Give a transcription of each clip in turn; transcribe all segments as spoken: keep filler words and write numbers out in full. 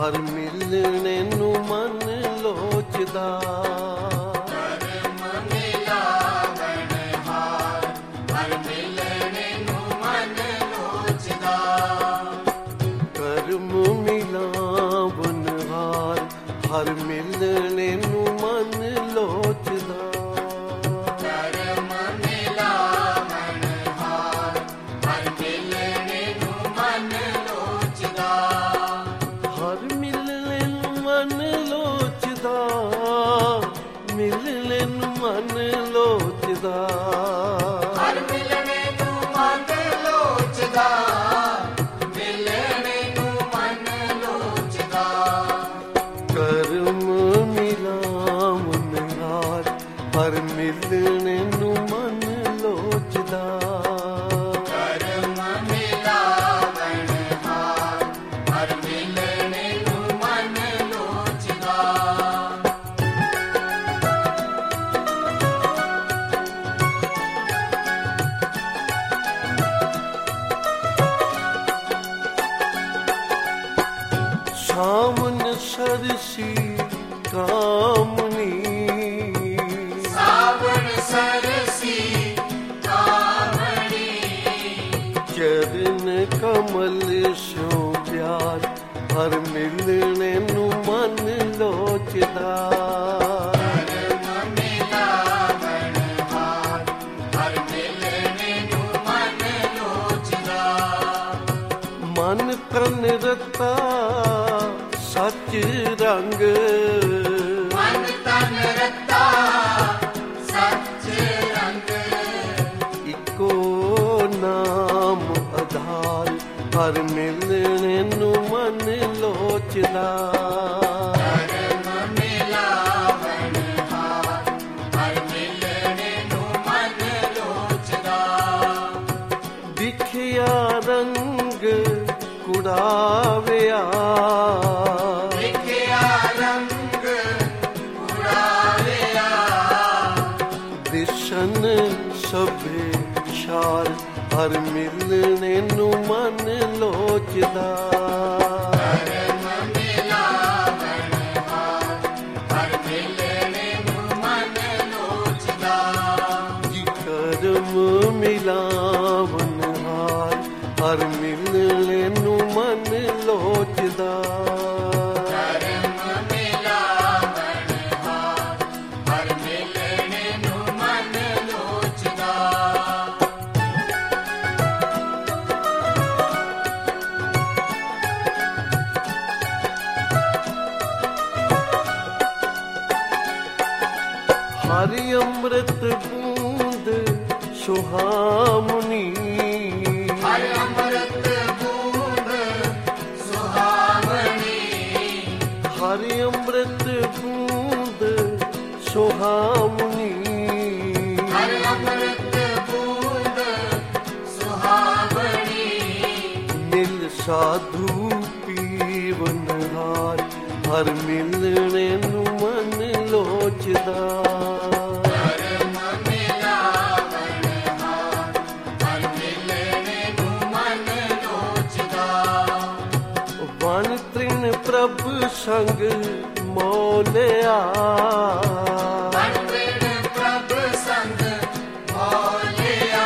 ਹਰ ਮਿਲਣੇ ਨੂੰ ਮਨ ਲੋਚਦਾ। ਕਰਮ ਮਿਲਾਵਣ ਹਾਰ, ਹਰ ਮਿਲਣੇ ਨੂੰ ਮਨ ਲੋਚਦਾ। ਕਰਮ ਮਿਲਾਵਣ ਹਾਰ, ਹਰ ਮਿਲਣੇ ਨੂੰ ਮਨ ਲੋਚਦਾ। ਕਰਮ ਮਿਲਾਵਣ ਹਾਰ, ਹਰ ਮਿਲਣੇ ਨੂੰ ਮਨ ਲੋਚਦਾ। ਹਰ ਮਿਲਣੇ ਨੂੰ ਮਨ ਲੋਚਦਾ, ਮਿਲਣੇ ਨੂੰ ਮਨ ਲੋਚਦਾ। ਹਰ ਮਿਲਣੇ ਨੂੰ ਮਨ ਲੋਚਦਾ, ਮਿਲਣੇ ਨੂੰ ਮਨ ਲੋਚਦਾ। ਕਰਮ ਮਿਲਾਵਣ ਹਾਰ, ਹਰ ਮਿਲਣੇ ਨੂੰ ਮਨ ਲੋਚਦਾ। ਕਰਮ ਮਿਲਾਵਣ ਹਾਰ, ਹਰ ਮਿਲਣੇ ਨੂੰ ਮਨ ਲੋਚਦਾ। ਸਾਵਨ ਸਰਸੀ ਕਾਮਨੀ, ਸਾਵਣ ਸਰਸੀ ਕਾਮਣੀ। ਚਰਨ ਕਮਲ ਸੋ ਪਿਆਰ, ਹਰ ਮਿਲਣੇ ਨੂੰ ਮਨ ਲੋਚਦਾ। ਕਰਮ ਮਿਲਾਵਣ ਹਾਰ, ਹਰ ਮਿਲਣੇ ਨੂੰ ਮਨ ਲੋਚਦਾ। ਮਨ ਤਨ ਰਤਾ ਸੱਚ ਰੰਗ, ਮਨ ਤਨ ਰਤਾ ਸੱਚ ਰੰਗ। ਇੱਕੋ ਨਾਮ ਆਧਾਰ, ਹਰ ਮਿਲਣੇ ਨੂੰ ਮਨ ਲੋਚਦਾ। ਕਰਮ ਮਿਲਾਵਣ ਹਾਰ, ਹਰ ਮਿਲਣੇ ਨੂੰ ਮਨ ਲੋਚਦਾ। ਵਿਖਿਆ ਰੰਗ ਕੁੜਾਵਿਆ, ਵਿਖਿਆ ਰੰਗ ਉਡਾਵਿਆ। ਦਿਸ਼ਨ ਸਭੇ ਛਾਰ, ਹਰ ਮਿਲਣੇ ਨੂੰ ਮਨ ਲੋਚਦਾ। ਕਰਮ ਮਿਲਾਵਣ ਹਾਰ, ਹਰ ਮਿਲਣੇ ਨੂੰ ਮਨ ਲੋਚਦਾ। ਜੀ ਕਰਮ ਮਿਲਾਵਣ ਹਾਰ, ਹਰ ਮਿਲਣੇ ਨੂੰ ਮਨ ਲੋਚਦਾ। ਕਰਮ ਮਿਲਾਵਣ ਹਾਰ, ਹਰ ਮਿਲਣੇ ਨੂੰ ਮਨ ਲੋਚਦਾ। ਹਰਿ ਅੰਮ੍ਰਿਤ ਬੂੰਦ ਸੁਹਾਮਣੀ, ਹਰ ਅੰਮ੍ਰਿਤ ਬੂੰਦ ਸੁਹਾਵਣੀ। ਹਰਿ ਅੰਮ੍ਰਿਤ ਬੂੰਦ ਸੁਹਾਮਣੀ। ਹਰ ਅੰਮ੍ਰਿਤ ਬੂੰਦ ਸੁਹਾਵਣੀ। ਮਿਲ ਸਾਧੂ ਪੀਵਨ ਹਾਰ, ਹਰ ਮਿਲਣੇ ਨੂੰ ਮਨ ਲੋਚਦਾ। ਕਰਮ ਮਿਲਾਵਣ ਹਾਰ, ਹਰ ਮਿਲਣੇ ਨੂੰ ਮਨ ਲੋਚਦਾ। ਵਨ ਤ੍ਰਿਣ ਪ੍ਰਭ ਸੰਗ ਮੋਲਿਆ, ਮਨ ਤ੍ਰਿਣ ਪ੍ਰਭ ਸੰਗ ਮੋਲਿਆ।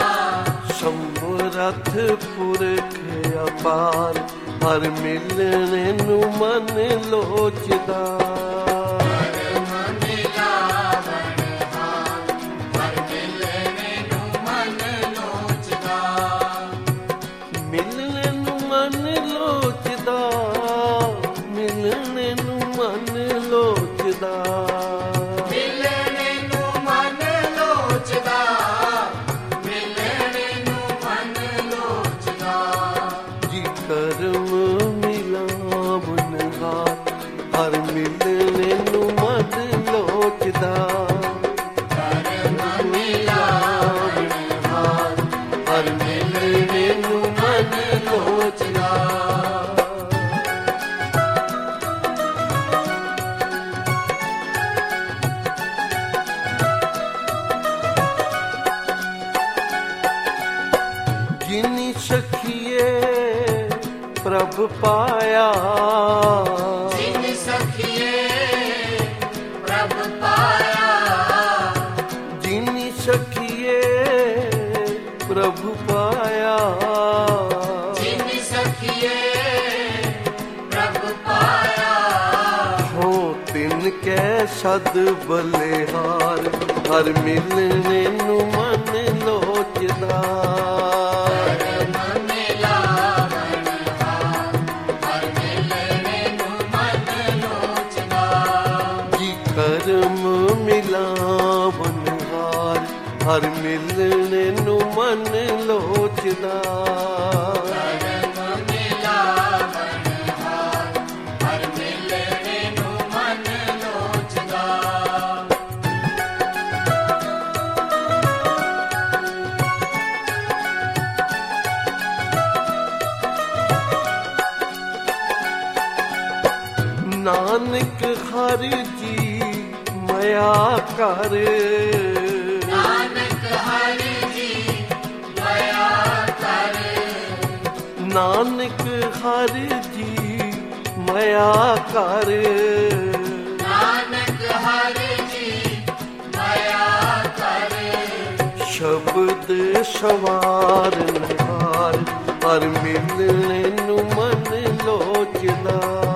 ਸਮਰਥ ਪੁਰਖ ਅਪਾਰ, ਹਰ ਮਿਲਣੇ ਨੂੰ ਮਨ ਲੋਚਦਾ। ਕਰਮ ਮਿਲਾਵਣ ਹਾਰ, ਹਰ ਮਿਲਣੇ ਨੂੰ ਮਨ ਲੋਚਦਾ। ਮਿਲਣੇ ਨੂੰ ਮਨ ਲੋਚਦਾ, ਮਿਲਣੇ ਨੂੰ ਮਨ ਲੋਚਦਾ। ਮਿਲਣੇ ਨੂੰ ਮਨ ਲੋਚਦਾ, ਮਿਲਣੇ ਨੂੰ ਮਨ ਲੋਚਦਾ। ਜੀ ਕਰਮ ਮਿਲਾਵਣ ਹਾਰ, ਹਰ ਮਿਲਣੇ ਪ੍ਰਭ ਪਾਇਆ। ਜਿਨ ਸਖੀਏ ਪ੍ਰਭ ਪਾਇਆ, ਜਿਨ ਸਖੀਏ ਪ੍ਰਭ ਪਾਇਆ। ਜਿਨ ਸਖੀਏ ਪ੍ਰਭ ਪਾਇਆ, ਹੋ ਤਿਨ ਕੈ ਸਦ ਬਲਿਹਾਰ, ਹਰ ਮਿਲਣੇ ਨੂੰ ਮਨ ਲੋਚਦਾ। ਕਰਮ ਮਿਲਾਵਨ ਹਾਰ, ਹਰ ਮਿਲਣੇ ਨੂੰ ਮਨ ਲੋਚਦਾ। ਕਰਮ ਮਿਲਾਵਨ ਹਾਰ, ਹਰ ਮਿਲਣੇ ਨੂੰ ਮਨ ਲੋਚਦਾ। ਨਾਨਕ ਹਰਿ ਜੀ ਮਇਆ ਕਰ, ਨਾਨਕ ਹਰਿ ਜੀ ਮਇਆ ਕਰ, ਨਾਨਕ ਹਰਿ ਜੀ ਮਇਆ ਕਰ। ਨਾਨਕ ਹਰਿ ਜੀ ਮਇਆ ਕਰ, ਸ਼ਬਦ ਸਵਾਰਨ ਹਾਰ, ਹਰ ਮਿਲਣੇ ਨੂੰ ਮਨ ਲੋਚਦਾ।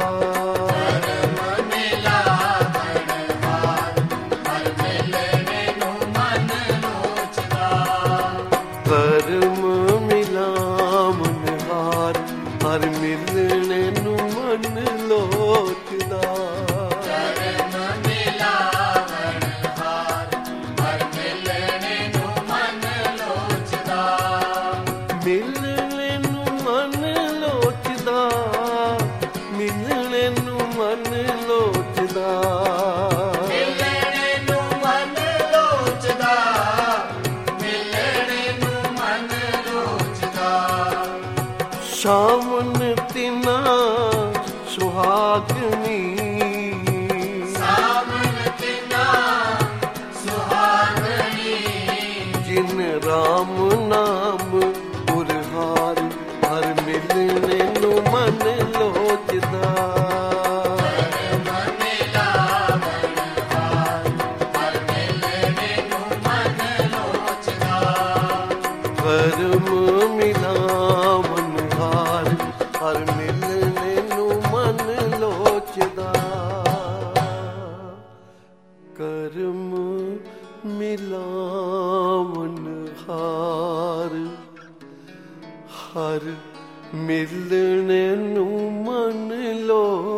ਕਰਮ ਮਿਲਾਵਨ ਹਾਰ, ਹਰ ਮਿਲਣੇ ਨੂੰ ਮਨ ਲੋਚਦਾ। ਕਰਮ ਮਿਲਾਵਨ ਹਾਰ, ਹਰ ਮਿਲਣੇ ਨੂੰ ਮਨ ਲੋਚਦਾ। ਮਿਲਣੇ ਨੂੰ ਮਨ ਲੋਚਦਾ, ਮਿਲਣੇ ਨੂੰ ਮਨ ਲੋਚਦਾ। ਮਿਲਣੇ ਨੂੰ ਮਨ ਲੋਚਦਾ, ਮਿਲਣੇ ਨੂੰ ਮਨ ਲੋਚਦਾ। ਸਾਵਨ ਤਿਨਾ ਸੁਹਾਗਣੀ, ਸਾਵਨ ਤਿਨਾ ਸੁਹਾਗਣੀ, ਜਿਨ ਰਾਮ ਨਾਮ ਗੁਰਹਾਰ, ਹਰ ਮਿਲਣੇ ਨੂੰ ਮਨ ਲੋਚਦਾ। ਕਰਮ ਮਿਲਾਵਨ ਹਾਰ, ਹਰ ਮਿਲਣੇ ਨੂੰ ਮਨ ਲੋਚਦਾ। ਕਰਮ ਮਿਲਾਵਨ ਹਾਰ, ਹਰ ਮਿਲਣੇ ਨੂੰ ਮਨ ਲੋਚਦਾ। ਕਰਮ ਮਿਲਾਵਨ ਹਾਰ, ਹਰ ਮਿਲਣੇ ਨੂੰ ਮਨ ਲੋਚਦਾ।